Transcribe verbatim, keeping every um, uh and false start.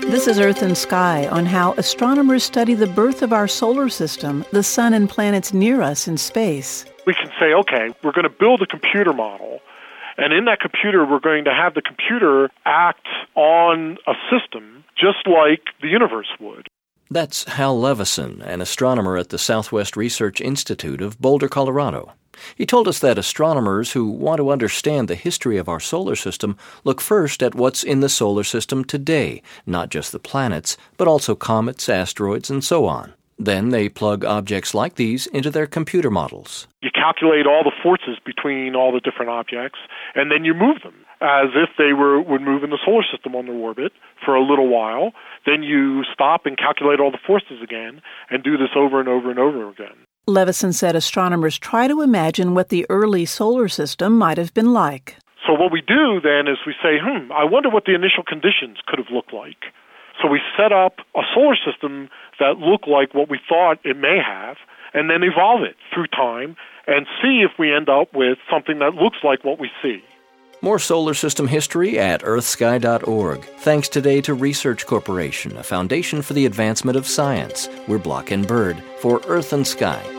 This is Earth and Sky on how astronomers study the birth of our solar system, the sun and planets near us in space. We can say, okay, we're going to build a computer model, and in that computer we're going to have the computer act on a system just like the universe would. That's Hal Levison, an astronomer at the Southwest Research Institute of Boulder, Colorado. He told us that astronomers who want to understand the history of our solar system look first at what's in the solar system today, not just the planets, but also comets, asteroids, and so on. Then they plug objects like these into their computer models. You calculate all the forces between all the different objects, and then you move them as if they were would move in the solar system on their orbit for a little while. Then you stop and calculate all the forces again and do this over and over and over again. Levison said astronomers try to imagine what the early solar system might have been like. So what we do then is we say, hmm, I wonder what the initial conditions could have looked like. So we set up a solar system that looked like what we thought it may have, and then evolve it through time and see if we end up with something that looks like what we see. More solar system history at earth sky dot org. Thanks today to Research Corporation, a foundation for the advancement of science. We're Block and Bird for Earth and Sky.